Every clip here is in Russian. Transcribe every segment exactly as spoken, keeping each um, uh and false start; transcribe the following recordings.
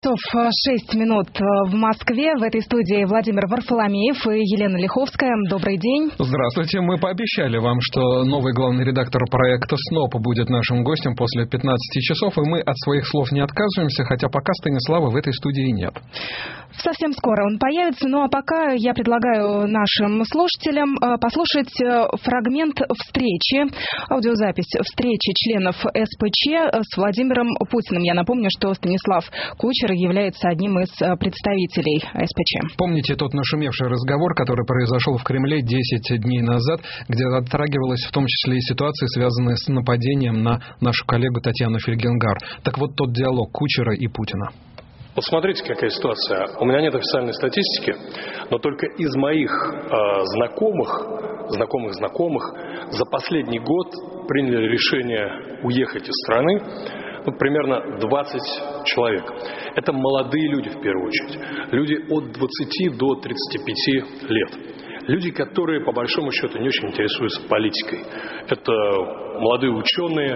Шесть минут в Москве. В этой студии Владимир Варфоломеев и Елена Лиховская. Добрый день. Здравствуйте. Мы пообещали вам, что новый главный редактор проекта СНОП будет нашим гостем после пятнадцати часов, и мы от своих слов не отказываемся, хотя пока Станислава в этой студии нет. Совсем скоро он появится, ну а пока я предлагаю нашим слушателям послушать фрагмент встречи, аудиозапись встречи членов СПЧ с Владимиром Путиным. Я напомню, что Станислав Кучер является одним из представителей СПЧ. Помните тот нашумевший разговор, который произошел в Кремле десять дней назад, где затрагивалась в том числе и ситуация, связанная с нападением на нашу коллегу Татьяну Фельгенгар. Так вот, тот диалог Кучера и Путина. Вот смотрите, какая ситуация. У меня нет официальной статистики, но только из моих э, знакомых, знакомых знакомых за последний год приняли решение уехать из страны ну, примерно двадцать человек. Это молодые люди в первую очередь. Люди от двадцати до тридцати пяти лет. Люди, которые по большому счету не очень интересуются политикой. Это молодые ученые,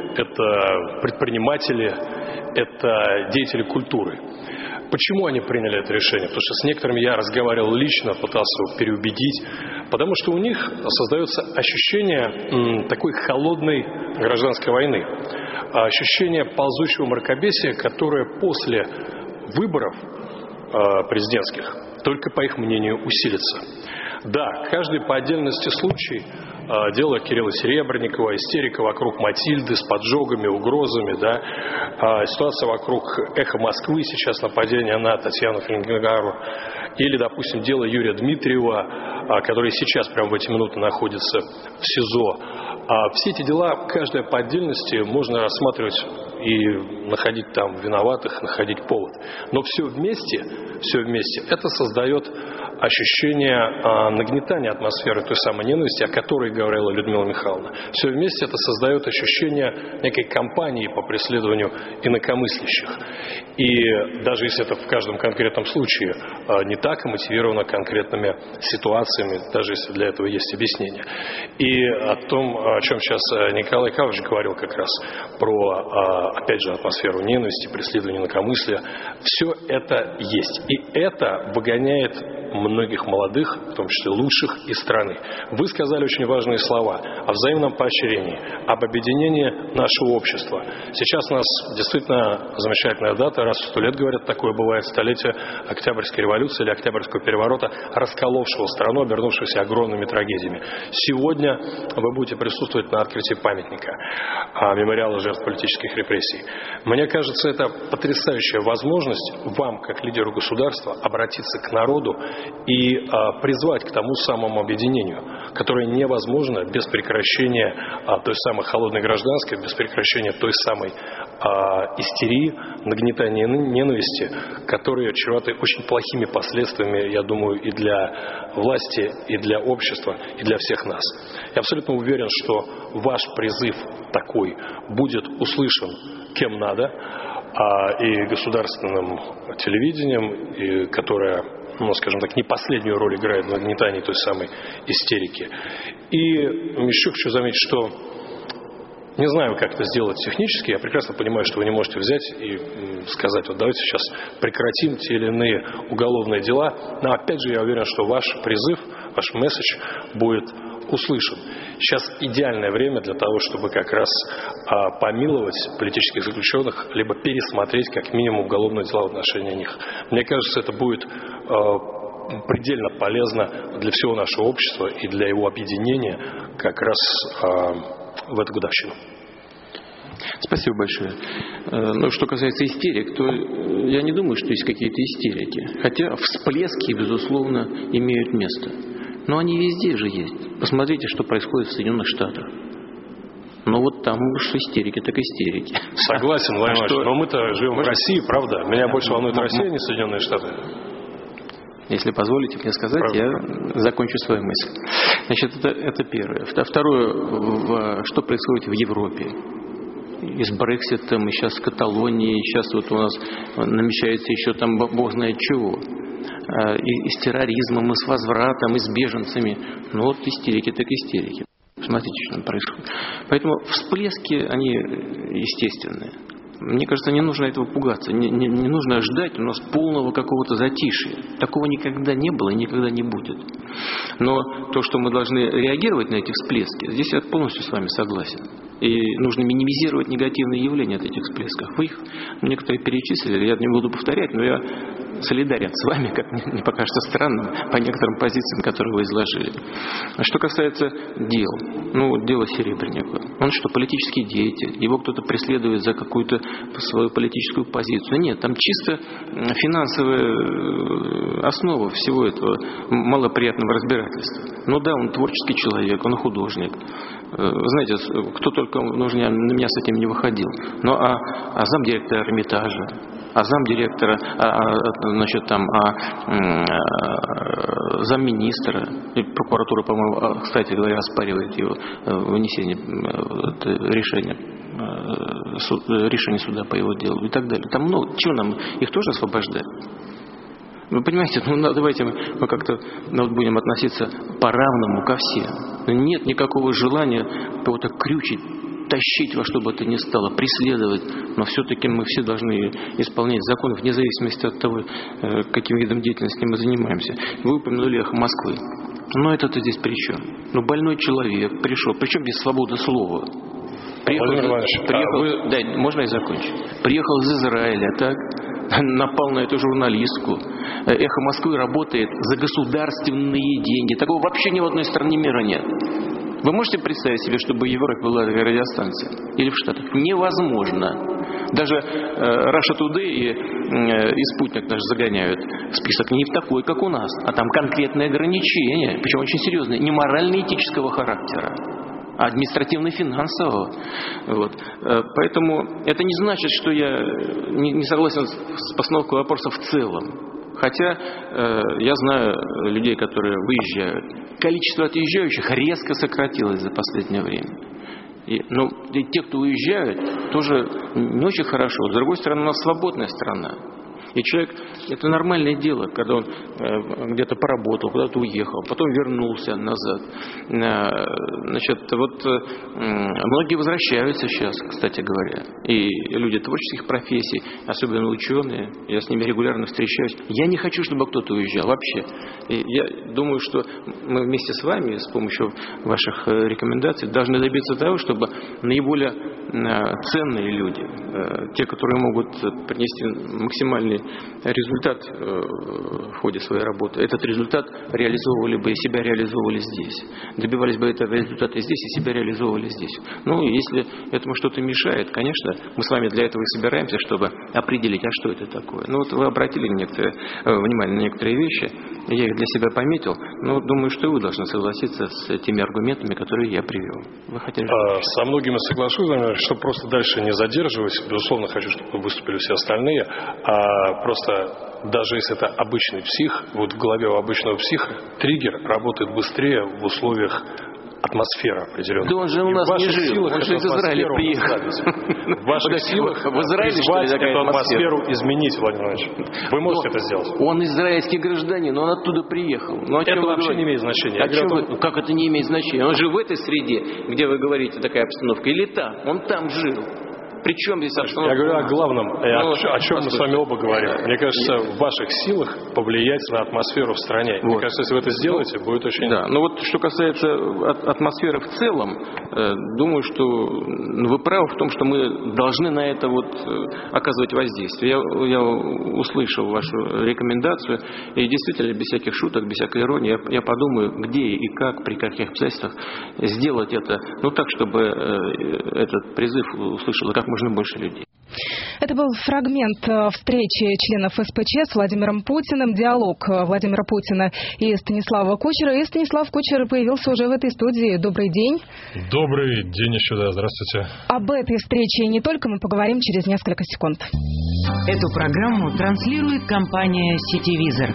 это предприниматели, это деятели культуры. Почему они приняли это решение? Потому что с некоторыми я разговаривал лично, пытался их переубедить. Потому что у них создается ощущение м, такой холодной гражданской войны. Ощущение ползучего мракобесия, которое после выборов э, президентских только, по их мнению, усилится. Да, каждый по отдельности случай, дело Кирилла Серебренникова, истерика вокруг Матильды с поджогами, угрозами, да, ситуация вокруг «Эхо Москвы», сейчас нападение на Татьяну Фельгенгару, или, допустим, дело Юрия Дмитриева, который сейчас прямо в эти минуты находится в СИЗО. Все эти дела, каждая по отдельности, можно рассматривать и находить там виноватых, находить повод. Но все вместе, все вместе, это создает ощущение а, нагнетания атмосферы той самой ненависти, о которой говорила Людмила Михайловна. Все вместе это создает ощущение некой кампании по преследованию инакомыслящих. И даже если это в каждом конкретном случае а, не так, и мотивировано конкретными ситуациями, даже если для этого есть объяснение. И о том, о чем сейчас Николай Кавович говорил как раз, про, а, опять же, атмосферу ненависти, преследования инакомыслия, все это есть. И это выгоняет многих молодых, в том числе лучших, из страны. Вы сказали очень важные слова о взаимном поощрении, об объединении нашего общества. Сейчас у нас действительно замечательная дата, раз в сто лет, говорят, такое бывает, столетие Октябрьской революции или Октябрьского переворота, расколовшего страну, обернувшегося огромными трагедиями. Сегодня вы будете присутствовать на открытии памятника мемориала жертв политических репрессий. Мне кажется, это потрясающая возможность вам, как лидеру государства, обратиться к народу и а, призвать к тому самому объединению, которое невозможно без прекращения а, той самой холодной гражданской, без прекращения той самой а, истерии, нагнетания ненависти, которые чреваты очень плохими последствиями, я думаю, и для власти, и для общества, и для всех нас. Я абсолютно уверен, что ваш призыв такой будет услышан кем надо, а, и государственным телевидением, и которое, ну, скажем так, не последнюю роль играет в нагнетании той самой истерики. И еще хочу заметить, что не знаю, как это сделать технически. Я прекрасно понимаю, что вы не можете взять и сказать, вот давайте сейчас прекратим те или иные уголовные дела. Но опять же, я уверен, что ваш призыв, ваш месседж будет услышан. Сейчас идеальное время для того, чтобы как раз а, помиловать политических заключенных, либо пересмотреть как минимум уголовные дела в отношении них. Мне кажется, это будет а, предельно полезно для всего нашего общества и для его объединения как раз а, в эту годовщину. Спасибо большое. Ну, что касается истерик, то я не думаю, что есть какие-то истерики. Хотя всплески, безусловно, имеют место. Но они везде же есть. Посмотрите, что происходит в Соединенных Штатах. Ну вот там уж истерики, так истерики. Согласен, Владимир Иванович, но мы-то живем Может... в России, правда? Меня больше волнует Россия, а не Соединенные Штаты. Если позволите мне сказать, правда, я закончу свою мысль. Значит, это, это первое. Второе, в, что происходит в Европе. И с Брекситом, и сейчас с Каталонией, и сейчас вот у нас намечается еще там бог знает чего. И, и с терроризмом, и с возвратом, и с беженцами. Ну вот истерики, так истерики. Смотрите, что там происходит. Поэтому всплески, они естественные. Мне кажется, не нужно этого пугаться, не, не, не нужно ждать у нас полного какого-то затишья. Такого никогда не было и никогда не будет. Но то, что мы должны реагировать на эти всплески, здесь я полностью с вами согласен. И нужно минимизировать негативные явления от этих всплесков. Вы их некоторые перечислили, я не буду повторять, но я солидарен с вами, как мне покажется странным, по некоторым позициям, которые вы изложили. А что касается дел, ну, дело Серебренникова. Он что, политический деятель? Его кто-то преследует за какую-то свою политическую позицию? Нет, там чисто финансовая основа всего этого малоприятного разбирательства. Ну да, он творческий человек, он художник. Вы знаете, кто только на меня с этим не выходил. Ну а, а замдиректора Эрмитажа, а замдиректора, а, а, значит, там, а, а, замминистра, прокуратура, по-моему, кстати говоря, оспаривает его вынесение решения, суд, решение суда по его делу и так далее. Там много. Чего нам? Их тоже освобождать? Вы понимаете, ну давайте мы, мы как-то ну, вот будем относиться по-равному ко всем. Нет никакого желания кого-то крючить, тащить во что бы то ни стало, преследовать. Но все-таки мы все должны исполнять закон вне зависимости от того, каким видом деятельности мы занимаемся. Вы упомянули «Эхо Москвы». Но это-то здесь при чем? Ну больной человек пришел. Причем здесь свобода слова? Приехал, приехал, а вы... да, можно я закончу? Приехал из Израиля, так? Напал на эту журналистку. «Эхо Москвы» работает за государственные деньги. Такого вообще ни в одной стране мира нет. Вы можете представить себе, чтобы в Европе была такая радиостанция? Или в Штатах? Невозможно. Даже э, Russia Today и, э, и Спутник даже загоняют в список не такой, как у нас. А там конкретные ограничения, причем очень серьезные, не морально-этического характера, а административно-финансового. Вот. Поэтому это не значит, что я не согласен с постановкой вопроса в целом. Хотя э, я знаю людей, которые выезжают. Количество отъезжающих резко сократилось за последнее время. И, ну, и те, кто уезжают, тоже не очень хорошо. С другой стороны, у нас свободная страна. И человек, это нормальное дело, когда он э, где-то поработал, куда-то уехал, потом вернулся назад. Э, значит, вот э, многие возвращаются сейчас, кстати говоря. И люди творческих профессий, особенно ученые, я с ними регулярно встречаюсь. Я не хочу, чтобы кто-то уезжал вообще. И я думаю, что мы вместе с вами, с помощью ваших рекомендаций, должны добиться того, чтобы наиболее э, ценные люди, э, те, которые могут принести максимальный результат в ходе своей работы, этот результат реализовывали бы и себя реализовывали здесь. Добивались бы этого результата и здесь, и себя реализовывали здесь. Ну, если этому что-то мешает, конечно, мы с вами для этого и собираемся, чтобы определить, а что это такое. Ну, вот вы обратили некоторые, внимание на некоторые вещи, я их для себя пометил, но думаю, что и вы должны согласиться с теми аргументами, которые я привел. Вы хотели... а, со многими соглашусь, чтобы просто дальше не задерживать. Безусловно, хочу, чтобы выступили все остальные. А просто даже если это обычный псих, вот в голове у обычного психа триггер работает быстрее в условиях атмосферы определенной. Да он же у нас не жил, он же из Израиля приехал. В ваших силах призвать эту атмосферу изменить, Владимир Владимирович. Вы можете это сделать. Он израильский гражданин, он оттуда приехал. Это вообще не имеет значения. Как это не имеет значения? Он же в этой среде, где вы говорите, такая обстановка, или там, он там жил. Причем здесь обстановка? Я говорю о главном, ну, о, о чем мы с вами оба говорим. Мне кажется, в ваших силах повлиять на атмосферу в стране. Вот. Мне кажется, если вы это сделаете, ну, будет очень... Да, но вот что касается атмосферы в целом, э, думаю, что вы правы в том, что мы должны на это вот оказывать воздействие. Я, я услышал вашу рекомендацию, и действительно, без всяких шуток, без всякой иронии, я, я подумаю, где и как, при каких обстоятельствах сделать это, ну так, чтобы э, этот призыв услышало как можно больше людей. Это был фрагмент встречи членов эс пэ че с Владимиром Путиным, диалог Владимира Путина и Станислава Кучера. И Станислав Кучер появился уже в этой студии. Добрый день. Добрый день еще, да, здравствуйте. Об этой встрече и не только мы поговорим через несколько секунд. Эту программу транслирует компания «Сетевизор».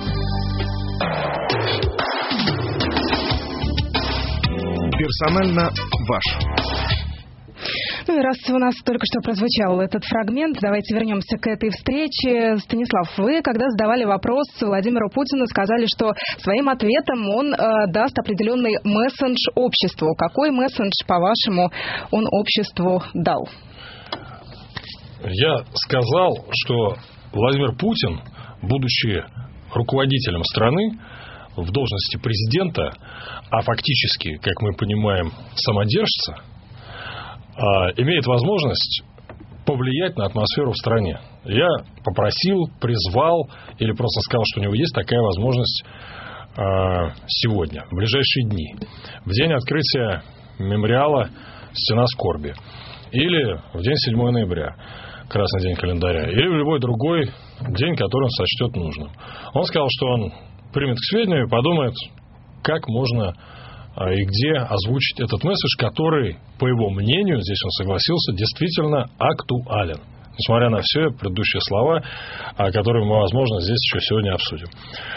Персонально ваш. Ну и раз у нас только что прозвучал этот фрагмент, давайте вернемся к этой встрече. Станислав, вы, когда задавали вопрос Владимиру Путину, сказали, что своим ответом он э, даст определенный месседж обществу. Какой месседж, по-вашему, он обществу дал? Я сказал, что Владимир Путин, будучи руководителем страны в должности президента, а фактически, как мы понимаем, самодержца, имеет возможность повлиять на атмосферу в стране. Я попросил, призвал или просто сказал, что у него есть такая возможность сегодня, в ближайшие дни, в день открытия мемориала «Стена скорби», или в день седьмого ноября, красный день календаря, или в любой другой день, который он сочтет нужным. Он сказал, что он примет к сведению и подумает, как можно и где озвучить этот месседж, который, по его мнению, здесь он согласился, действительно актуален. Несмотря на все предыдущие слова, которые мы, возможно, здесь еще сегодня обсудим.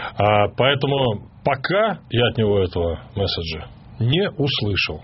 Поэтому пока я от него этого месседжа не услышал.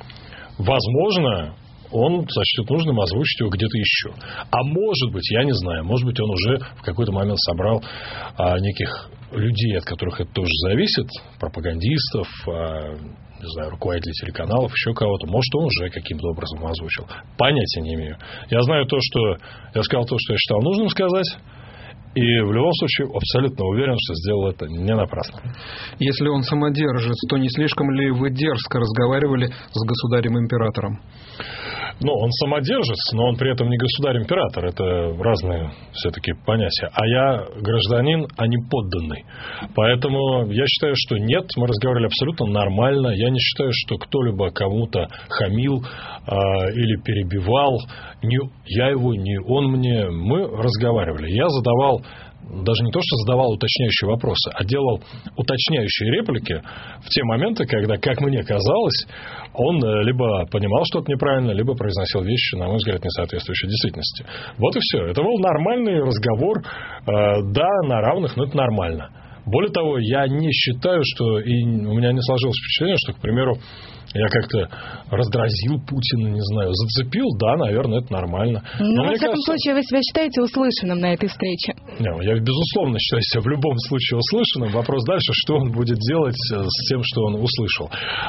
Возможно, он сочтет нужным озвучить его где-то еще. А может быть, я не знаю, может быть, он уже в какой-то момент собрал а, неких людей, от которых это тоже зависит, пропагандистов, а, не знаю, руководителей телеканалов, еще кого-то. Может, он уже каким-то образом озвучил. Понятия не имею. Я знаю то, что... Я сказал то, что я считал нужным сказать. И в любом случае абсолютно уверен, что сделал это не напрасно. Если он самодержец, то не слишком ли вы дерзко разговаривали с государем-императором? Ну, он самодержец, но он при этом не государь-император. Это разные все-таки понятия. А я гражданин, а не подданный. Поэтому я считаю, что нет, мы разговаривали абсолютно нормально. Я не считаю, что кто-либо кому-то хамил э, или перебивал. Ни я его, ни он мне. Мы разговаривали. Я задавал... Даже не то, что задавал уточняющие вопросы, а делал уточняющие реплики в те моменты, когда, как мне казалось, он либо понимал что-то неправильно, либо произносил вещи, на мой взгляд, не соответствующие действительности. Вот и все. Это был нормальный разговор. Да, на равных, но это нормально. Более того, я не считаю, что... И у меня не сложилось впечатление, что, к примеру, я как-то раздразил Путина, не знаю, зацепил, да, наверное, это нормально. Но, Но во всяком кажется... случае, вы себя считаете услышанным на этой встрече? Не, я, безусловно, считаю себя в любом случае услышанным. Вопрос дальше, что он будет делать с тем, что он услышал.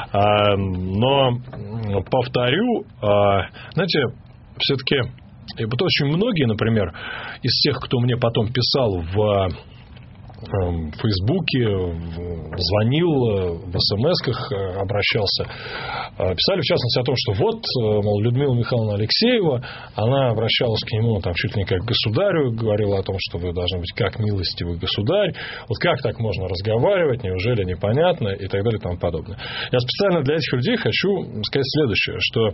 Но, повторю, знаете, все-таки вот очень многие, например, из тех, кто мне потом писал в... в Фейсбуке, звонил, в СМС-ках обращался, писали, в частности, о том, что вот, мол, Людмила Михайловна Алексеева, она обращалась к нему там чуть ли не как к государю, говорила о том, что вы должны быть как милостивый государь, вот как так можно разговаривать, неужели непонятно, и так далее, и тому подобное. Я специально для этих людей хочу сказать следующее, что...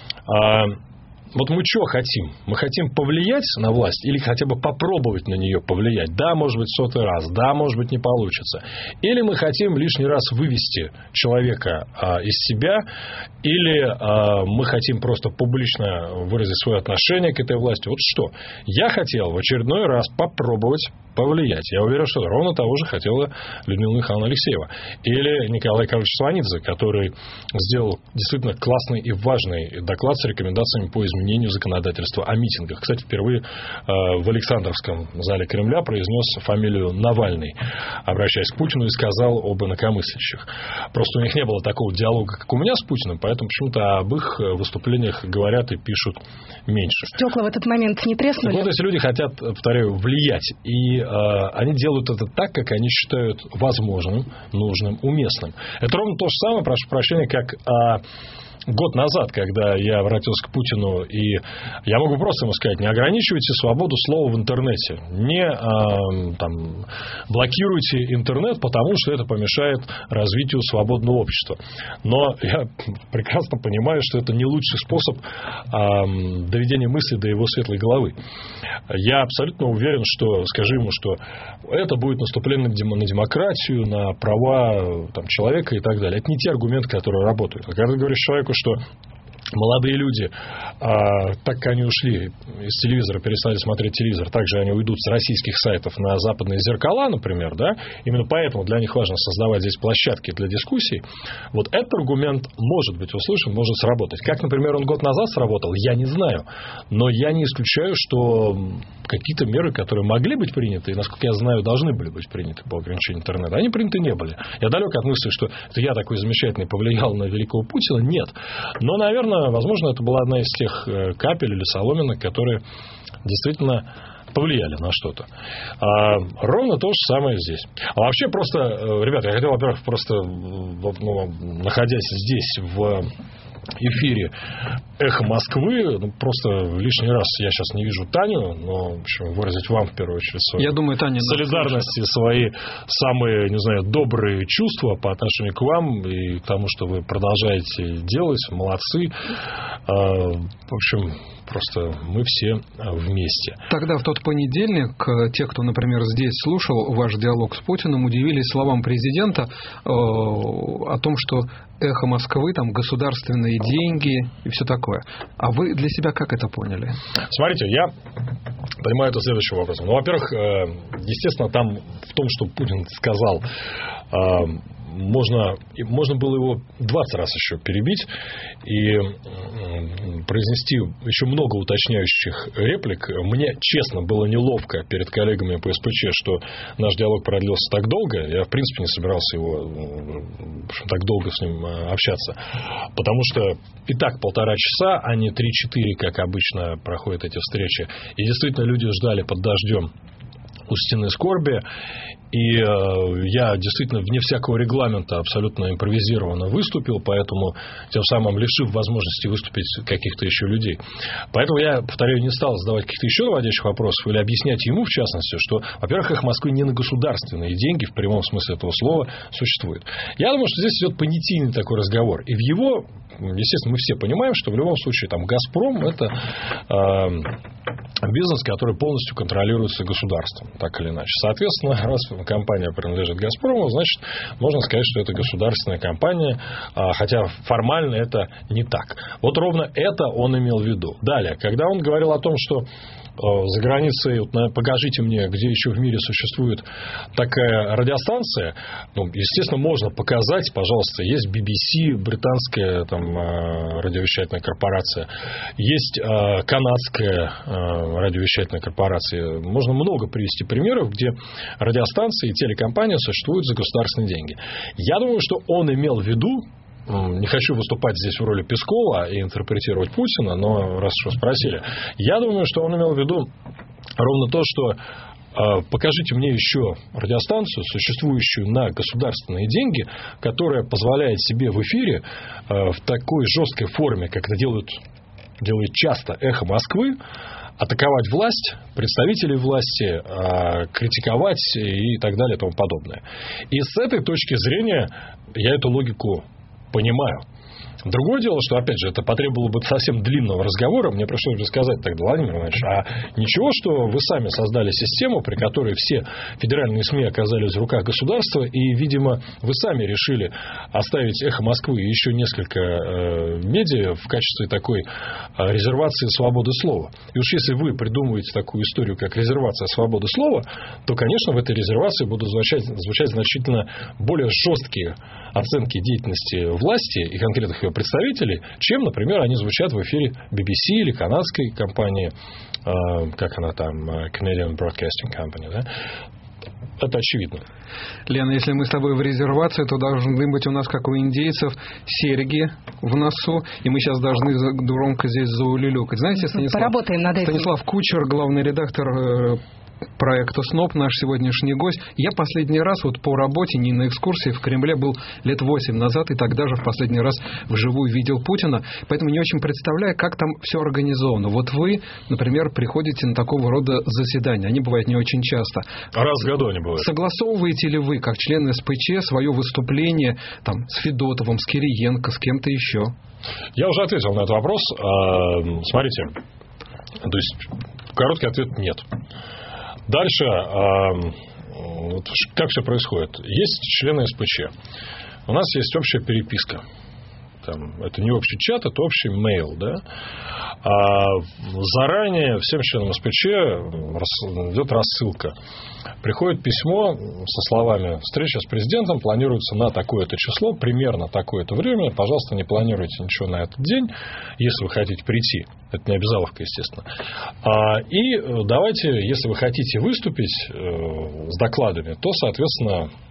Вот мы что хотим? Мы хотим повлиять на власть или хотя бы попробовать на нее повлиять? Да, может быть, сотый раз. Да, может быть, не получится. Или мы хотим лишний раз вывести человека а, из себя, или а, мы хотим просто публично выразить свое отношение к этой власти. Вот что? Я хотел в очередной раз попробовать повлиять. Я уверен, что ровно того же хотела Людмила Михайловна Алексеева. Или Николай Карлович Сванидзе, который сделал действительно классный и важный доклад с рекомендациями по изменению законодательства о митингах. Кстати, впервые в Александровском зале Кремля произнес фамилию Навальный, обращаясь к Путину, и сказал об инакомыслящих. Просто у них не было такого диалога, как у меня с Путиным, поэтому почему-то об их выступлениях говорят и пишут меньше. Стекла в этот момент не треснули? Вот если люди хотят, повторяю, влиять, и э, они делают это так, как они считают возможным, нужным, уместным. Это ровно то же самое, прошу прощения, как... Э, Год назад, когда я обратился к Путину, и я могу просто ему сказать, не ограничивайте свободу слова в интернете, не а, там, блокируйте интернет, потому что это помешает развитию свободного общества. Но я прекрасно понимаю, что это не лучший способ а, доведения мысли до его светлой головы. Я абсолютно уверен, что, скажи ему, что это будет наступление на демократию, на права там, человека и так далее. Это не те аргументы, которые работают. А когда ты говоришь человеку, что молодые люди, а, так как они ушли из телевизора, перестали смотреть телевизор, также они уйдут с российских сайтов на западные зеркала, например, да, именно поэтому для них важно создавать здесь площадки для дискуссий. Вот этот аргумент может быть услышан, может сработать. Как, например, он год назад сработал, я не знаю, но я не исключаю, что какие-то меры, которые могли быть приняты, и, насколько я знаю, должны были быть приняты по ограничению интернета, они приняты не были. Я далек от мысли, что это я такой замечательный повлиял на великого Путина. Нет. Но, наверное, возможно, возможно, это была одна из тех капель или соломинок, которые действительно повлияли на что-то. А, ровно то же самое здесь. А вообще просто, ребята, я хотел, во-первых, просто, ну, находясь здесь в эфире «Эхо Москвы», ну, просто лишний раз я сейчас не вижу Таню, но, в общем, выразить вам в первую очередь свою я думаю, Таня, солидарность и свои самые, не знаю, добрые чувства по отношению к вам и к тому, что вы продолжаете делать. Молодцы. В общем, просто мы все вместе. Тогда в тот понедельник те, кто, например, здесь слушал ваш диалог с Путиным, удивились словам президента э, о том, что «Эхо Москвы», там государственные деньги и все такое. А вы для себя как это поняли? Смотрите, я понимаю это следующим образом. Ну, во-первых, естественно, там в том, что Путин сказал, можно, можно было его двадцать раз еще перебить и произнести еще много уточняющих реплик. Мне, честно, было неловко перед коллегами по СПЧ, что наш диалог продлился так долго. Я, в принципе, не собирался его, в общем, так долго с ним общаться. Потому что и так полтора часа, а не три-четыре, как обычно проходят эти встречи. И действительно, люди ждали под дождем у стены скорби. И э, я действительно вне всякого регламента абсолютно импровизированно выступил, поэтому тем самым лишив возможности выступить каких-то еще людей. Поэтому я, повторяю, не стал задавать каких-то еще наводящих вопросов или объяснять ему, в частности, что, во-первых, «Эхо Москвы» не на государственные деньги, в прямом смысле этого слова, существует. Я думаю, что здесь идет понятийный такой разговор. И в его, естественно, мы все понимаем, что в любом случае там «Газпром» — это э, бизнес, который полностью контролируется государством, так или иначе. Соответственно, раз компания принадлежит «Газпрому», значит, можно сказать, что это государственная компания, хотя формально это не так. Вот ровно это он имел в виду. Далее, когда он говорил о том, что за границей, вот, покажите мне, где еще в мире существует такая радиостанция, ну, естественно, можно показать, пожалуйста, есть би би си, британская там радиовещательная корпорация, есть э, канадская э, радиовещательная корпорация. Можно много привести примеров, где радиостанции и телекомпания существуют за государственные деньги. Я думаю, что он имел в виду, не хочу выступать здесь в роли Пескова и интерпретировать Путина, но раз уж спросили, я думаю, что он имел в виду ровно то, что э, покажите мне еще радиостанцию, существующую на государственные деньги, которая позволяет себе в эфире э, в такой жесткой форме, как это делают, делает часто «Эхо Москвы», атаковать власть, представителей власти, э, критиковать и так далее и тому подобное. И с этой точки зрения я эту логику понимаю. Другое дело, что, опять же, это потребовало бы совсем длинного разговора. Мне пришлось бы сказать тогда, Владимир Иванович, а ничего, что вы сами создали систему, при которой все федеральные СМИ оказались в руках государства, и, видимо, вы сами решили оставить «Эхо Москвы» и еще несколько э, медиа в качестве такой э, резервации свободы слова. И уж если вы придумываете такую историю, как резервация свободы слова, то, конечно, в этой резервации будут звучать, звучать значительно более жесткие оценки деятельности власти и конкретных ее представителей, чем, например, они звучат в эфире би би си или канадской компании, э, как она там, Canadian Broadcasting Company, да? Это очевидно. Лена, если мы с тобой в резервации, то должны быть у нас, как у индейцев, серьги в носу, и мы сейчас должны громко здесь заулюлюкать. Знаете, Станислав, поработаем над этим. Станислав Кучер, главный редактор проекта СНОП, наш сегодняшний гость. Я последний раз вот по работе, не на экскурсии, в Кремле был лет восемь назад, и тогда же в последний раз вживую видел Путина, поэтому не очень представляю, как там все организовано. Вот вы, например, приходите на такого рода заседания, они бывают не очень часто. Раз в году они бывают. Согласовываете ли вы, как член СПЧ, свое выступление там, с Федотовым, с Кириенко, с кем-то еще? Я уже ответил на этот вопрос. Смотрите, то есть короткий ответ – нет. Дальше, как все происходит? Есть члены СПЧ. У нас есть общая переписка. Там, это не общий чат, это общий мейл. Да? А заранее всем членам СПЧ идет рассылка. Приходит письмо со словами: встреча с президентом планируется на такое-то число, примерно такое-то время. Пожалуйста, не планируйте ничего на этот день, если вы хотите прийти. Это не обязаловка, естественно. И давайте, если вы хотите выступить с докладами, то, соответственно,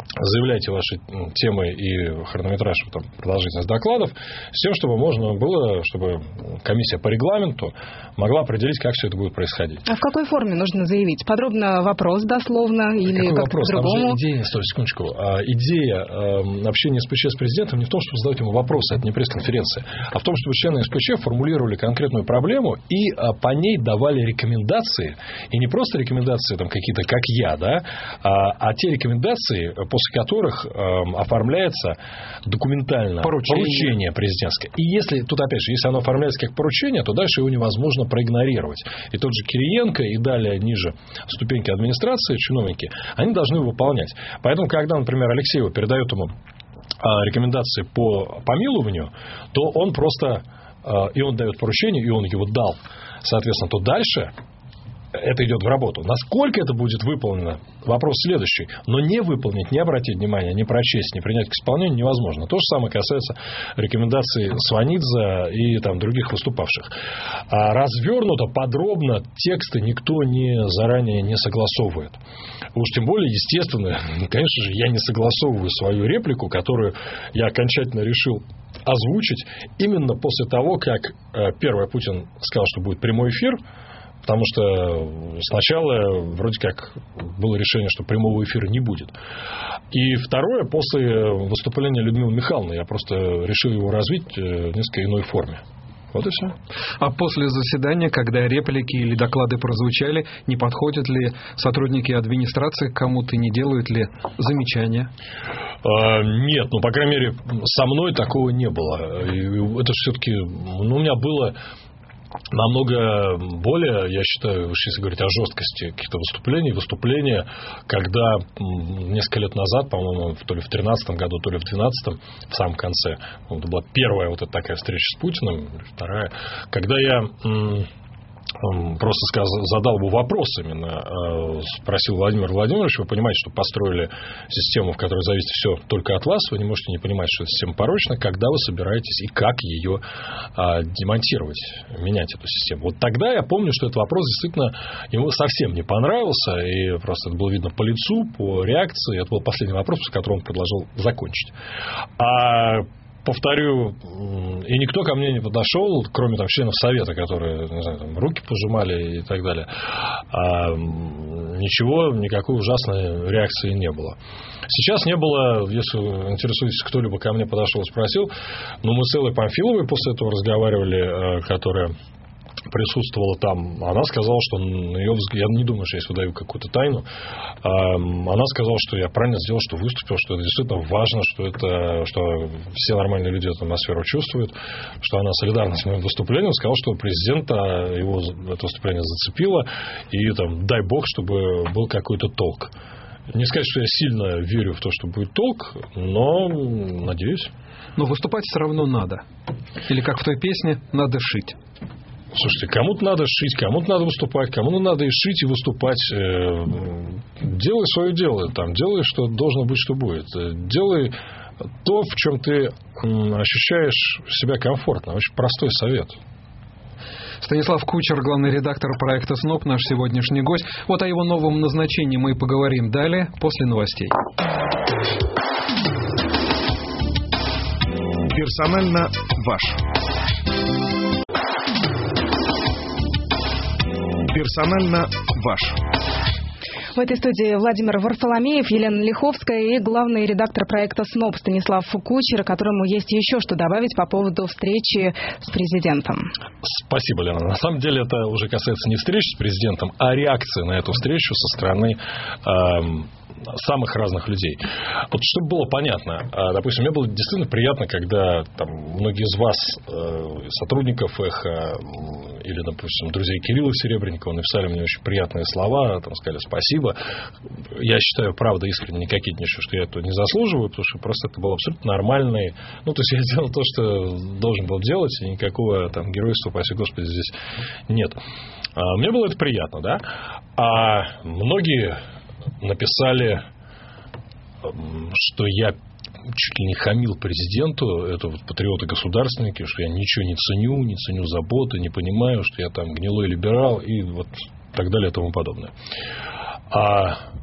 заявляйте ваши темы и хронометраж, там, продолжительность докладов, с тем, чтобы можно было, чтобы комиссия по регламенту могла определить, как все это будет происходить. А в какой форме нужно заявить? Подробно вопрос дословно или какой как-то вопрос? по-другому? Там же идея, стой, секундочку. Идея общения СПЧ с президентом не в том, чтобы задавать ему вопросы, это не пресс-конференция, а в том, чтобы члены СПЧ формулировали конкретную проблему и по ней давали рекомендации, и не просто рекомендации там какие-то, как я, да, а, а те рекомендации, после которых э, оформляется документально поручение. поручение президентское. И если, тут опять же, если оно оформляется как поручение, то дальше его невозможно проигнорировать. И тот же Кириенко и далее ниже ступеньки администрации, чиновники, они должны выполнять. Поэтому, когда, например, Алексееву передают ему э, рекомендации по помилованию, то он просто, э, и он дает поручение, и он его дал, соответственно, то дальше это идет в работу. Насколько это будет выполнено? Вопрос следующий. Но не выполнить, не обратить внимания, не прочесть, не принять к исполнению невозможно. То же самое касается рекомендаций Сванидзе и там, других выступавших. А развернуто, подробно тексты никто не, заранее не согласовывает. Уж тем более, естественно, конечно же, я не согласовываю свою реплику, которую я окончательно решил озвучить именно после того, как первое, Путин сказал, что будет прямой эфир. Потому что сначала вроде как было решение, что прямого эфира не будет. И второе, после выступления Людмилы Михайловны, я просто решил его развить в несколько иной форме. Вот и все. А после заседания, когда реплики или доклады прозвучали, не подходят ли сотрудники администрации к кому-то, не делают ли замечания? А, нет, ну, по крайней мере, со мной такого не было. И это все-таки, ну, у меня было намного более, я считаю, если говорить о жесткости каких-то выступлений, выступления, когда несколько лет назад, по-моему, то ли в тринадцатом году, то ли в двенадцатом, в самом конце, это была первая вот эта такая встреча с Путиным, вторая, когда я просто сказал, задал бы вопрос именно, спросил Владимир Владимирович, вы понимаете, что построили систему, в которой зависит все только от вас, вы не можете не понимать, что эта система порочна, когда вы собираетесь и как ее а, демонтировать, менять эту систему. Вот тогда я помню, что этот вопрос действительно ему совсем не понравился, и просто это было видно по лицу, по реакции, это был последний вопрос, с которым он предложил закончить. А повторю, и никто ко мне не подошел, кроме там членов совета, которые, не знаю, там, руки пожимали и так далее. А ничего, никакой ужасной реакции не было. Сейчас не было, если вы интересуетесь, кто-либо ко мне подошел и спросил, но мы с Эллой Памфиловой после этого разговаривали, которая присутствовала там, она сказала, что на ее взгляд, я не думаю, что я сейчас выдаю какую-то тайну, она сказала, что я правильно сделал, что выступил, что это действительно важно, что это, что все нормальные люди эту атмосферу чувствуют, что она солидарна с моим выступлением, сказала, что президента его это выступление зацепило, и там, дай бог, чтобы был какой-то толк. Не сказать, что я сильно верю в то, что будет толк, но надеюсь. Но выступать все равно надо. Или как в той песне, надо шить. Слушайте, кому-то надо шить, кому-то надо выступать, кому-то надо и шить, и выступать. Делай свое дело. Там, делай, что должно быть, что будет. Делай то, в чем ты ощущаешь себя комфортно. Очень простой совет. Станислав Кучер, главный редактор проекта СНОП, наш сегодняшний гость. Вот о его новом назначении мы поговорим далее, после новостей. Персонально ваш. Персонально ваш. В этой студии Владимир Варфоломеев, Елена Лиховская и главный редактор проекта СНОП Станислав Кучер, которому есть еще что добавить по поводу встречи с президентом. Спасибо, Лена. На самом деле это уже касается не встречи с президентом, а реакции на эту встречу со стороны эм, самых разных людей. Вот чтобы было понятно, допустим, мне было действительно приятно, когда там, многие из вас, э, сотрудников «Эхо» или, допустим, друзей Кирилла Серебренникова написали мне очень приятные слова, там, сказали спасибо. Я считаю, правда, искренне не кокетничаю, что я этого не заслуживаю, потому что просто это был абсолютно нормальный... Ну, то есть, я делал то, что должен был делать, и никакого там геройства, спаси Господи, здесь нет. А, мне было это приятно, да? А многие написали, что я чуть ли не хамил президенту, это вот патриоты-государственники, что я ничего не ценю, не ценю заботы, не понимаю, что я там гнилой либерал и вот так далее и тому подобное. А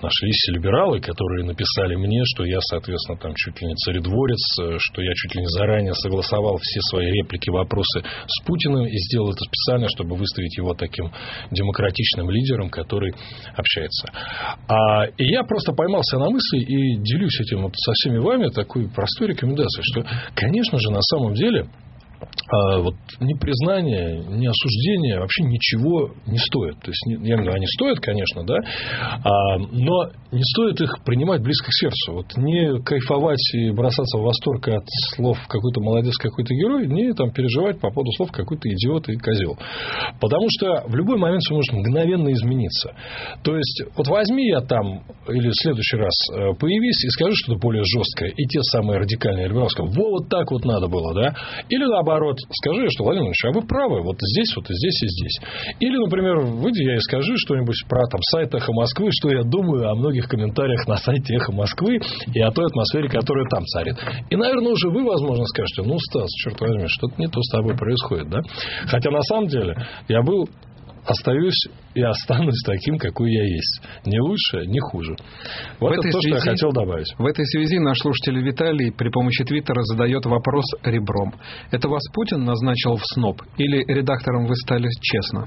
нашлись либералы, которые написали мне, что я, соответственно, там чуть ли не царедворец, что я чуть ли не заранее согласовал все свои реплики, вопросы с Путиным и сделал это специально, чтобы выставить его таким демократичным лидером, который общается. А, и я просто поймался на мысли и делюсь этим вот со всеми вами такой простой рекомендацией, что, конечно же, на самом деле А вот ни признание, ни осуждение вообще ничего не стоит. То есть, я говорю, они стоят, конечно, да, а, но не стоит их принимать близко к сердцу. Вот не кайфовать и бросаться в восторг от слов какой-то молодец, какой-то герой, не там переживать по поводу слов какой-то идиот и козел. Потому что в любой момент все может мгновенно измениться. То есть, вот возьми я там, или в следующий раз появись и скажи что-то более жесткое, и те самые радикальные либералы скажут, во, вот так вот надо было, да, или наоборот, скажи, что, Владимир Владимирович, а вы правы, вот здесь, вот и здесь, и здесь. Или, например, выйди я и скажи что-нибудь про там, сайт «Эхо Москвы», что я думаю о многих комментариях на сайте «Эхо Москвы» и о той атмосфере, которая там царит. И, наверное, уже вы, возможно, скажете, ну, Стас, черт возьми, что-то не то с тобой происходит, да? Хотя, на самом деле, я был... остаюсь и останусь таким, какой я есть. Не лучше, не хуже. Вот это то, связи, что я хотел добавить. В этой связи наш слушатель Виталий при помощи Твиттера задает вопрос ребром. Это вас Путин назначил в СНОП? Или редактором вы стали честно?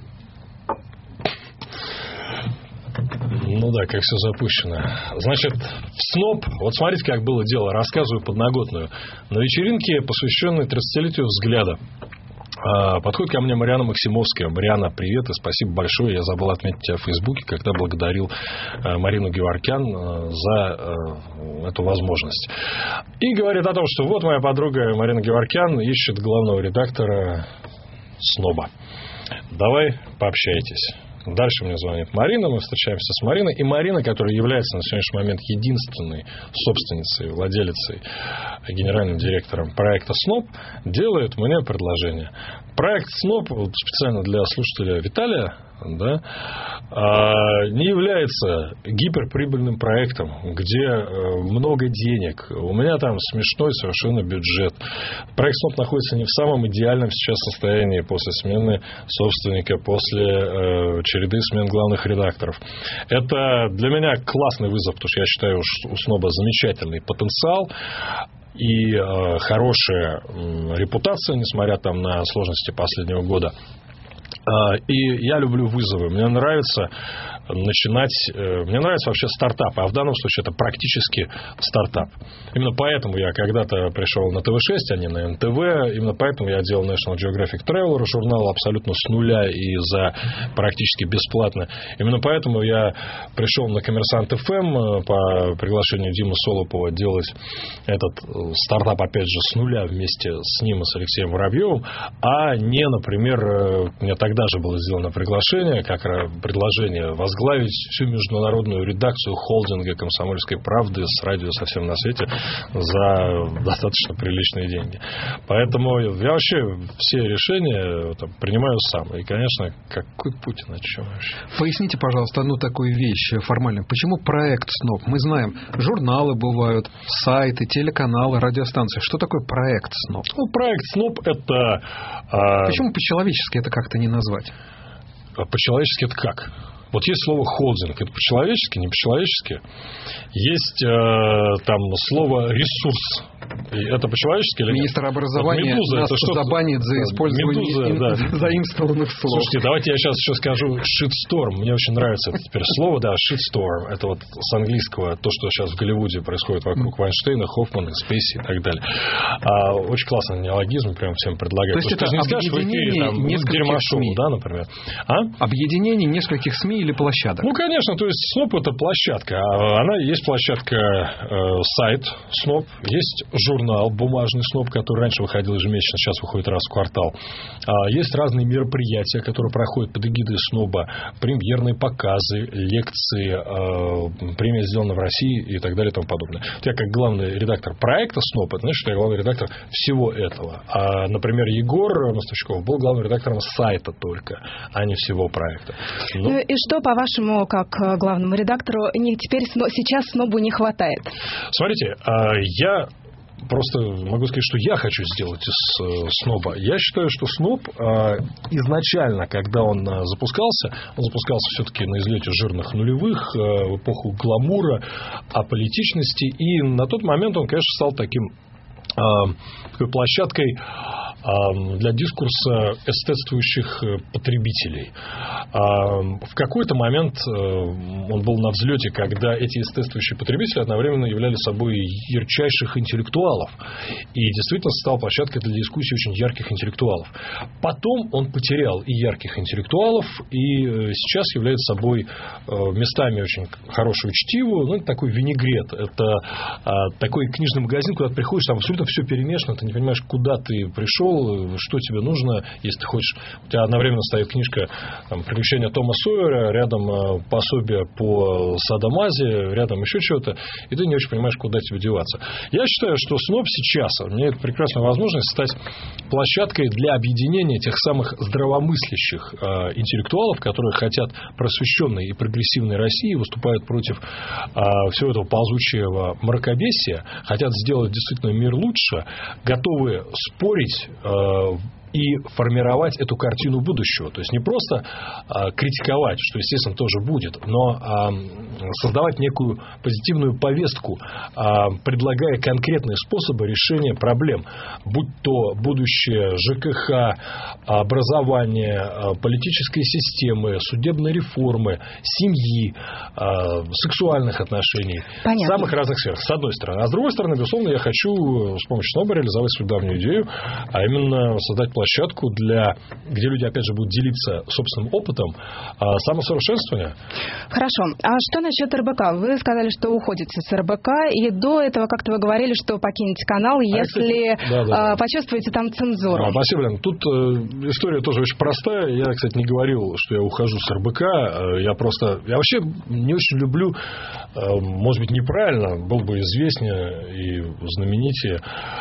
Ну да, как все запущено. Значит, в СНОП, вот смотрите, как было дело, рассказываю подноготную. На вечеринке, посвященной тридцатилетию «Взгляда», подходит ко мне Марианна Максимовская. Марианна, привет и спасибо большое. Я забыл отметить тебя в Фейсбуке, когда благодарил Марину Геворкян за эту возможность. И говорит о том, что вот моя подруга Марина Геворкян ищет главного редактора СНОБа. Давай пообщайтесь. Дальше мне звонит Марина, мы встречаемся с Мариной. И Марина, которая является на сегодняшний момент единственной собственницей, владелицей, генеральным директором проекта СНОП, делает мне предложение. Проект СНОП, вот специально для слушателя Виталия, да, не является гиперприбыльным проектом, где много денег. У меня там смешной совершенно бюджет. Проект СНОП находится не в самом идеальном сейчас состоянии после смены собственника, после череды смен главных редакторов. Это для меня классный вызов, потому что я считаю, что у СНОБа замечательный потенциал и э, хорошая э, репутация, несмотря там на сложности последнего года. Э, и я люблю вызовы. Мне нравится начинать... Э, мне нравится вообще стартап. А в данном случае это практически стартап. Именно поэтому я когда-то пришел на тэ вэ шесть, а не на эн тэ вэ. Именно поэтому я делал National Geographic Traveler, журнал абсолютно с нуля и за практически бесплатно. Именно поэтому я пришел на Коммерсант эф эм по приглашению Димы Солопова делать этот стартап, опять же, с нуля вместе с ним и с Алексеем Воробьевым, а не, например, мне тогда же было сделано приглашение, как предложение возглавить всю международную редакцию холдинга «Комсомольской правды» с радио совсем на свете за достаточно приличные деньги. Поэтому я вообще все решения там, принимаю сам. И, конечно, какой Путин, о чем вообще? Поясните, пожалуйста, одну такую вещь формально. Почему проект СНОП? Мы знаем, журналы бывают, сайты, телеканалы, радиостанции. Что такое проект СНОП? Ну, проект СНОП это... А... Почему по-человечески это как-то не назвать? По-человечески это как? Вот есть слово холдинг, это по-человечески, не по-человечески. Есть э, там слово ресурс. И это по-человечески или нет? Министр образования вот нас забанит за использование медуза, да. заимствованных слов. Слушайте, давайте я сейчас еще скажу shitstorm. Мне очень нравится это теперь слово, да, shitstorm. Это вот с английского то, что сейчас в Голливуде происходит вокруг Вайнштейна, Хоффмана, Спейси и так далее. А, очень классный неологизм, прям всем предлагаю. То есть это объединение нескольких СМИ, да, например. А? Объединение нескольких СМИ или площадок? Ну, конечно, то есть СНОП это площадка. Она есть площадка э, сайт СНОП, есть журнал бумажный СНОП, который раньше выходил ежемесячно, сейчас выходит раз в квартал. А, есть разные мероприятия, которые проходят под эгидой СНОПа, премьерные показы, лекции, э, премия сделана в России и так далее и тому подобное. Вот я как главный редактор проекта СНОП, это значит, что я главный редактор всего этого. А, например, Егор Мостовщиков был главным редактором сайта только, а не всего проекта. Но... Ну, и что, по-вашему, как главному редактору, не, теперь сейчас СНОБу не хватает? Смотрите, я просто могу сказать, что я хочу сделать из СНОПа. Я считаю, что СНОП изначально, когда он запускался, он запускался все-таки на излете жирных нулевых, в эпоху гламура, аполитичности. И на тот момент он, конечно, стал таким такой площадкой для дискурса эстетствующих потребителей. В какой-то момент он был на взлете, когда эти эстетствующие потребители одновременно являли собой ярчайших интеллектуалов. И действительно стал площадкой для дискуссий очень ярких интеллектуалов. Потом он потерял и ярких интеллектуалов, и сейчас является собой местами очень хорошего чтива. Ну, это такой винегрет. Это такой книжный магазин, куда ты приходишь, там абсолютно все перемешано, ты не понимаешь, куда ты пришел, что тебе нужно, если ты хочешь. У тебя одновременно стоит книжка там, «Приключения Тома Сойера», рядом пособие по садомазе, рядом еще чего-то, и ты не очень понимаешь, куда тебе деваться. Я считаю, что СНОП сейчас имеет прекрасную возможность стать площадкой для объединения тех самых здравомыслящих э, интеллектуалов, которые хотят просвещенной и прогрессивной России, выступают против э, всего этого ползучего мракобесия, хотят сделать действительно мир лучше, готовы спорить и формировать эту картину будущего. То есть не просто а, критиковать, что, естественно, тоже будет, но а, создавать некую позитивную повестку, а, предлагая конкретные способы решения проблем, будь то будущее ЖКХ, образование, политической системы, судебной реформы, семьи, а, сексуальных отношений, Понятно. Самых разных сфер, с одной стороны. А с другой стороны, безусловно, я хочу с помощью СНОПа реализовать свою давнюю идею, а именно создать площадку, для, где люди, опять же, будут делиться собственным опытом а, самосовершенствования. Хорошо. А что насчет РБК? Вы сказали, что уходите с РБК, и до этого как-то вы говорили, что покинете канал, если а, кстати, да, да, а, почувствуете там цензуру. А, спасибо, Лен. Тут э, история тоже очень простая. Я, кстати, не говорил, что я ухожу с РБК. Я просто... Я вообще не очень люблю, э, может быть, неправильно, был бы известнее и знаменитее.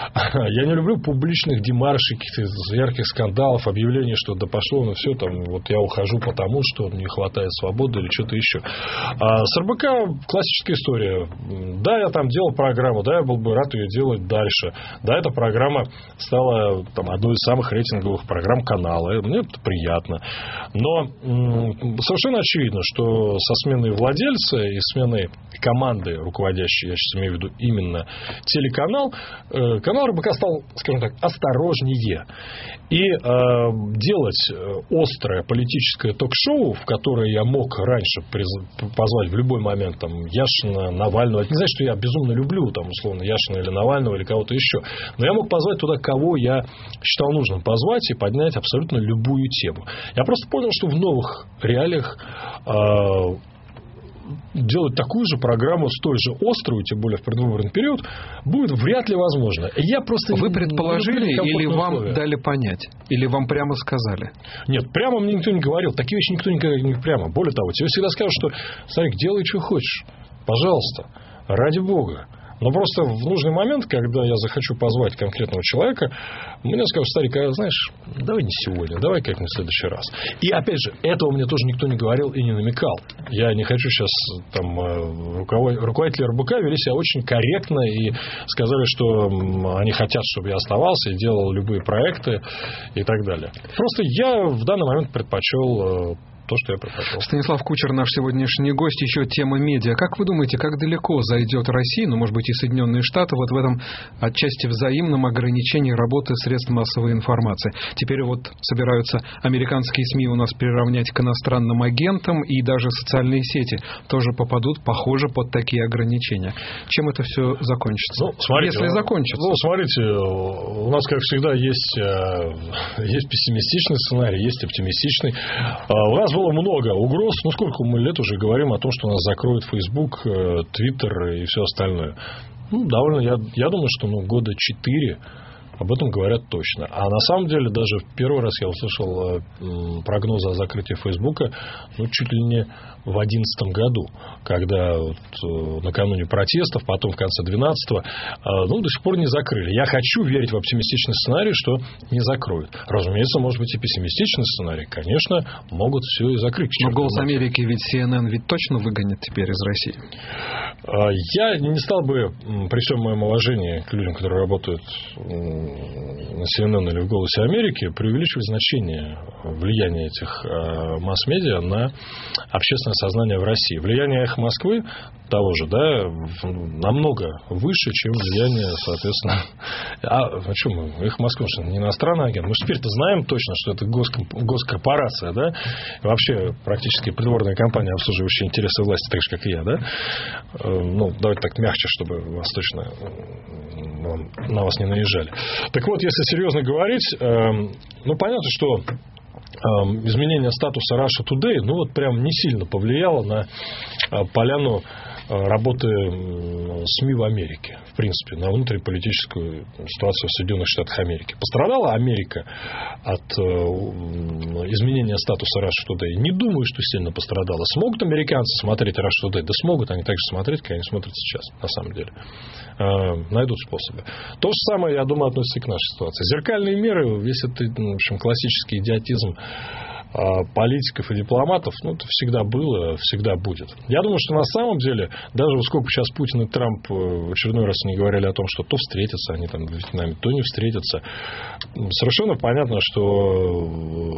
Я не люблю публичных демаршей, каких-то ярких скандалов, объявлений, что да пошло, ну все, там, вот я ухожу потому, что не хватает свободы или что-то еще. А с РБК классическая история. Да, я там делал программу, да, я был бы рад ее делать дальше. Да, эта программа стала там, одной из самых рейтинговых программ канала. Мне это приятно. Но м- совершенно очевидно, что со сменой владельца и сменой команды руководящей, я сейчас имею в виду именно телеканал, э, канал РБК стал, скажем так, осторожнее. И э, делать острое политическое ток-шоу, в которое я мог раньше приз- позвать в любой момент там, Яшина, Навального. Это не значит, что я безумно люблю, там, условно, Яшина или Навального или кого-то еще. Но я мог позвать туда, кого я считал нужным позвать и поднять абсолютно любую тему. Я просто понял, что в новых реалиях э, делать такую же программу, столь же острую, тем более в предвыборный период, будет вряд ли возможно. Я просто Вы не, предположили не или вам условия. дали понять? Или вам прямо сказали? Нет, прямо мне никто не говорил. Такие вещи никто никогда не прямо. Более того, тебе всегда скажут, что Старик, делай, что хочешь. Пожалуйста. Ради бога. Но просто в нужный момент, когда я захочу позвать конкретного человека, мне скажут: Старик, а знаешь, давай не сегодня, давай как-нибудь в следующий раз. И опять же, этого мне тоже никто не говорил и не намекал. Я не хочу сейчас, там, руководители РБК вели себя очень корректно и сказали, что они хотят, чтобы я оставался и делал любые проекты и так далее. Просто я в данный момент предпочел то, что я предпочел. Станислав Кучер, наш сегодняшний гость. Еще тема медиа. Как вы думаете, как далеко зайдет Россия, ну, может быть, и Соединенные Штаты, вот в этом отчасти взаимном ограничении работы средств массовой информации? Теперь вот собираются американские СМИ у нас приравнять к иностранным агентам, и даже социальные сети тоже попадут, похоже, под такие ограничения. Чем это все закончится? Ну, смотрите, если закончится. Ну, смотрите, у нас, как всегда, есть, есть пессимистичный сценарий, есть оптимистичный. У нас было много угроз. Ну, сколько мы лет уже говорим о том, что нас закроют Facebook, Twitter и все остальное. Ну, довольно, я, я думаю, что ну, года четыре об этом говорят точно. А на самом деле, даже в первый раз я услышал прогнозы о закрытии Фейсбука, ну, чуть ли не в одиннадцатом году, когда вот, накануне протестов, потом в конце двенадцатого, ну, до сих пор не закрыли. Я хочу верить в оптимистичный сценарий, что не закроют. Разумеется, может быть и пессимистичный сценарий. Конечно, могут все и закрыть. Но «Голос Америки» ведь Си Эн Эн ведь точно выгонят теперь из России? Я не стал бы, при всем моем уважении к людям, которые работают на Си Эн Эн или в «Голосе Америки», преувеличивать значение влияния этих масс-медиа на общественное сознание в России. Влияние «Эхо Москвы» того же, да, намного выше, чем влияние, соответственно... А почему? «Эхо Москвы» что, не иностранный агент? Мы же теперь-то знаем точно, что это госкорпорация, да? И вообще практически придворная компания, обслуживающая интересы власти, так же, как и я, да? Ну, давайте так мягче, чтобы вас точно на вас не наезжали. Так вот, если серьезно говорить, ну, понятно, что изменение статуса Russia Today, ну, вот прям не сильно повлияло на поляну работы СМИ в Америке, в принципе, на внутриполитическую ситуацию в Соединенных Штатах Америки. Пострадала Америка от изменения статуса Russia Today? Не думаю, что сильно пострадала. Смогут американцы смотреть Russia Today? Да смогут они так же смотреть, как они смотрят сейчас, на самом деле. Найдут способы. То же самое, я думаю, относится и к нашей ситуации. Зеркальные меры, весь этот, в общем, классический идиотизм политиков и дипломатов, ну, это всегда было, всегда будет. Я думаю, что на самом деле, даже вот сколько сейчас Путин и Трамп в очередной раз не говорили о том, что то встретятся они там в Вьетнаме, то не встретятся. Совершенно понятно, что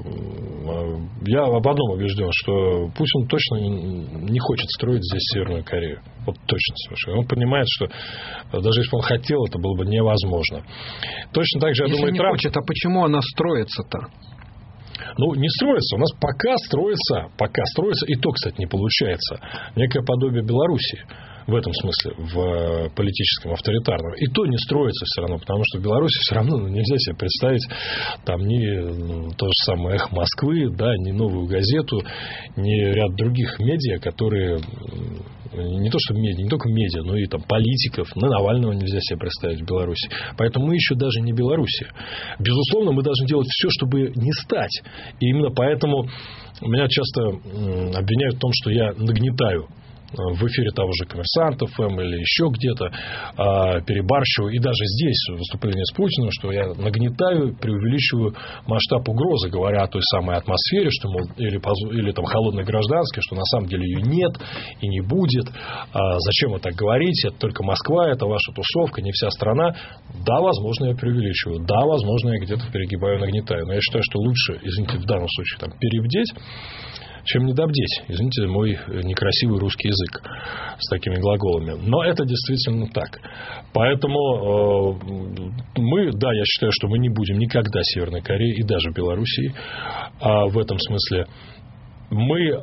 я об одном убежден, что Путин точно не хочет строить здесь Северную Корею. Вот точно совершенно. Он понимает, что даже если бы он хотел, это было бы невозможно. Точно так же, я если думаю, не Трамп... хочет, а почему она строится-то? Ну, не строится. У нас пока строится, пока строится, и то, кстати, не получается, некое подобие Белоруссии. В этом смысле, в политическом, авторитарном. И то не строится все равно, потому что в Беларуси все равно ну, нельзя себе представить там ни то же самое «Эхо Москвы», да, ни «Новую газету», ни ряд других медиа, которые не то что медиа, не только медиа, но и там политиков, на Навального нельзя себе представить в Беларуси. Поэтому мы еще даже не Белоруссия. Безусловно, мы должны делать все, чтобы не стать. И именно поэтому меня часто обвиняют в том, что я нагнетаю в эфире того же «Коммерсанта эф эм» или еще где-то, перебарщиваю, и даже здесь выступление с Путиным, что я нагнетаю, преувеличиваю масштаб угрозы, говоря о той самой атмосфере, что, мол, или, или там холодной гражданской, что на самом деле ее нет и не будет. А зачем вы так говорите? Это только Москва, это ваша тусовка, не вся страна. Да, возможно, я преувеличиваю. Да, возможно, я где-то перегибаю, нагнетаю. Но я считаю, что лучше, извините, в данном случае там перебдеть, чем недобдеть. Извините, мой некрасивый русский язык с такими глаголами. Но это действительно так. Поэтому э, мы, да, я считаю, что мы не будем никогда Северной Кореей и даже Белоруссией. А в этом смысле мы э,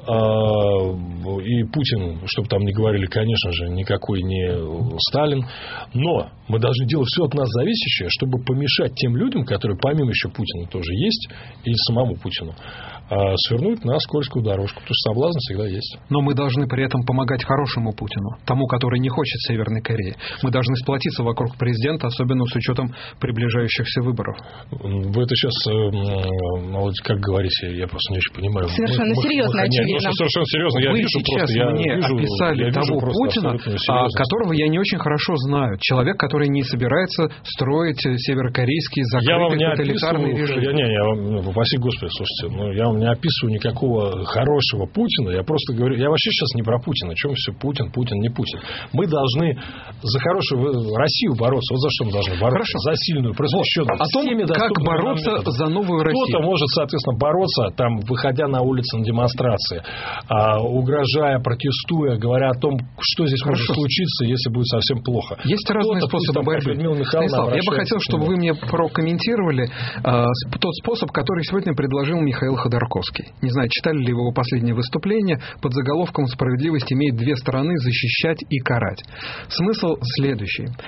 и Путин, чтобы там не говорили, конечно же, никакой не Сталин, но мы должны делать все от нас зависящее, чтобы помешать тем людям, которые помимо еще Путина тоже есть, и самому Путину, э, свернуть на скользкую дорожку, потому что соблазн всегда есть. Но мы должны при этом помогать хорошему Путину, тому, который не хочет Северной Кореи. Мы должны сплотиться вокруг президента, особенно с учетом приближающихся выборов. Вы это сейчас, э, как говорите, я просто не очень понимаю. Совершенно мы, серьезно, мы, очевидно. Нет, совершенно серьезно. Я Вы вижу сейчас просто, я мне вижу, описали я того вижу Путина, которого я не очень хорошо знаю. Человек, который не собирается строить северокорейский закрытый тоталитарный режим. Я, не, я вам, упаси Господи, слушайте, ну, я вам не описываю никакого хорошего Путина. Я просто говорю, я вообще сейчас не про Путина. О чем все Путин, Путин, не Путин. Мы должны за хорошую Россию бороться. Вот за что мы должны бороться? Хорошо. За сильную, просвещенную. Вот. О том, как бороться за новую Россию. Кто-то может, соответственно, бороться, там, выходя на улицы на демонстрации, а, угрожая, протестуя, говоря о том, что здесь Хорошо. может случиться, если будет совсем плохо. Есть Кто-то, разные способы борьбы. Станислав, я бы хотел, чтобы вы мне прокомментировали а, тот способ, который сегодня предложил Михаил Ходорковский. Не знаю, читали ли вы его последнее выступление. Под заголовком «Справедливость имеет две стороны – защищать и карать». Смысл следующий.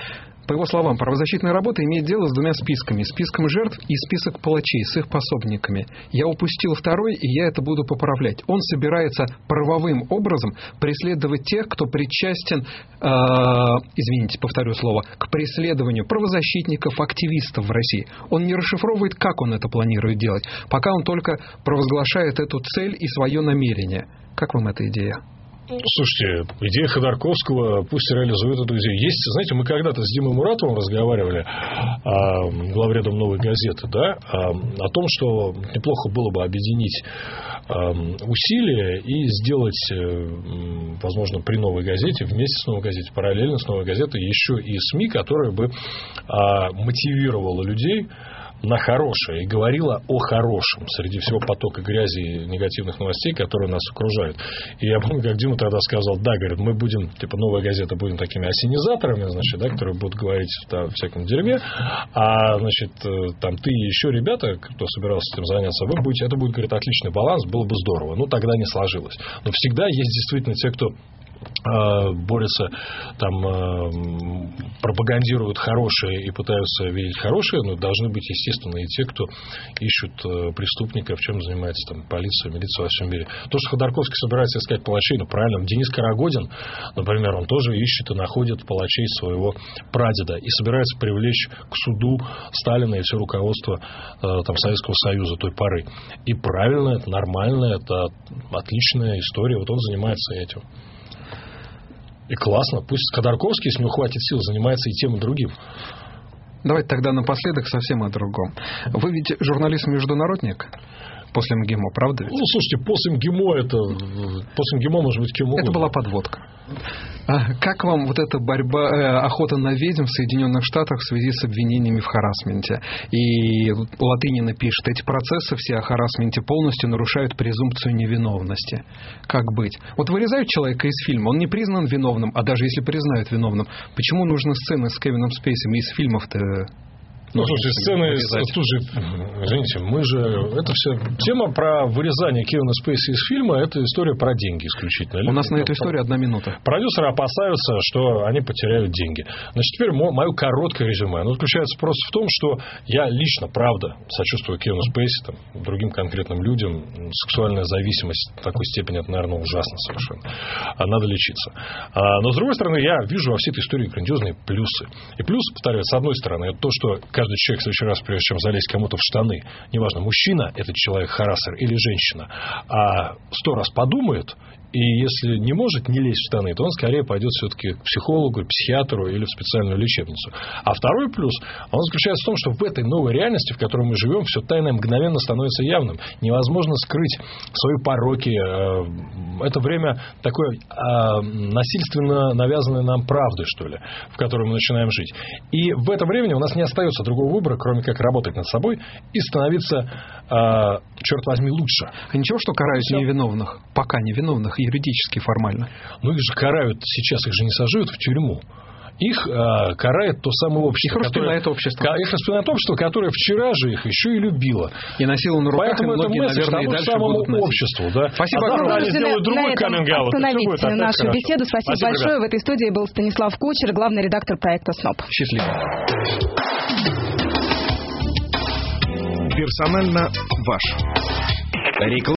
По его словам, правозащитная работа имеет дело с двумя списками. Списком жертв и список палачей с их пособниками. Я упустил второй, и я это буду поправлять. Он собирается правовым образом преследовать тех, кто причастен, э, извините, повторю слово, к преследованию правозащитников, активистов в России. Он не расшифровывает, как он это планирует делать, пока он только провозглашает эту цель и свое намерение. Как вам эта идея? Слушайте, идея Ходорковского, пусть реализует эту идею. Есть, знаете, мы когда-то с Димой Муратовым разговаривали, а, главредом «Новой газеты», да, а, о том, что неплохо было бы объединить а, усилия и сделать, возможно, при «Новой газете», вместе с «Новой газетой», параллельно с «Новой газетой» еще и СМИ, которые бы а, мотивировала людей на хорошее и говорила о хорошем среди всего потока грязи и негативных новостей, которые нас окружают. И я помню, как Дима тогда сказал, да, говорит, мы будем, типа, «Новая газета» будем такими осенизаторами, значит, да, которые будут говорить о всяком дерьме, а, значит, там ты и еще ребята, кто собирался этим заняться, вы будете, это будет, говорит, отличный баланс, было бы здорово. Ну, тогда не сложилось. Но всегда есть действительно те, кто борются, там, пропагандируют хорошее и пытаются видеть хорошее, но должны быть, естественно, и те, кто ищут преступников, чем занимается там полиция, милиция во всем мире. То, что Ходорковский собирается искать палачей, ну, правильно, Денис Карагодин, например, он тоже ищет и находит палачей своего прадеда и собирается привлечь к суду Сталина и все руководство там, Советского Союза той поры. И правильно, это нормально, это отличная история, вот он занимается этим. И классно. Пусть Ходорковский, если у него хватит сил, занимается и тем, и другим. Давайте тогда напоследок совсем о другом. Вы ведь журналист-международник после МГИМО, правда ведь? Ну, слушайте, после МГИМО это... После МГИМО может быть кем угодно. Это была подводка. А как вам вот эта борьба, э, охота на ведьм в Соединенных Штатах в связи с обвинениями в харассменте? И Латынина пишет, эти процессы все о харассменте полностью нарушают презумпцию невиновности. Как быть? Вот вырезают человека из фильма, он не признан виновным, а даже если признают виновным, почему нужны сцены с Кевином Спейсом из фильмов-то? Ну, слушайте, сцены, тут же, извините, мы же, это все, тема про вырезание Кевина Спейси из фильма, это история про деньги исключительно. У нас на эту историю одна минута. Продюсеры опасаются, что они потеряют деньги. Значит, теперь мое короткое резюме, оно заключается просто в том, что я лично, правда, сочувствую Кевину Спейси, там, другим конкретным людям, сексуальная зависимость в такой степени, это, наверное, ужасно совершенно. Надо лечиться. Но, с другой стороны, я вижу во всей этой истории грандиозные плюсы. И плюс, повторяю, с одной стороны, это то, что каждый человек в следующий раз, прежде чем залезть кому-то в штаны, неважно, мужчина этот человек харассер или женщина, а сто раз подумает, и если не может не лезть в штаны, то он скорее пойдет все-таки к психологу, к психиатру или в специальную лечебницу. А второй плюс, он заключается в том, что в этой новой реальности, в которой мы живем, все тайное мгновенно становится явным. Невозможно скрыть свои пороки. Это время такое насильственно навязанное нам правдой, что ли, в которой мы начинаем жить. И в это время у нас не остается другого выбора, кроме как работать над собой и становиться, черт возьми, лучше. А ничего, что карают все? Невиновных, пока невиновных, юридически, формально. Ну, их же карают сейчас, их же не сажают в тюрьму. Их э, карает то самое общество. Их распинает общество. Их распинает общество, которое вчера же их еще и любило. И носило на руках, поэтому и многие, это месседж наверное, и дальше самому будут носить. обществу. Да? Спасибо а огромное. Они сделают другой каминг-аут. Остановить нашу хорошо. беседу. Спасибо, Спасибо большое. Ребят. В этой студии был Станислав Кучер, главный редактор проекта СНОП. Счастливо. Персонально ваш.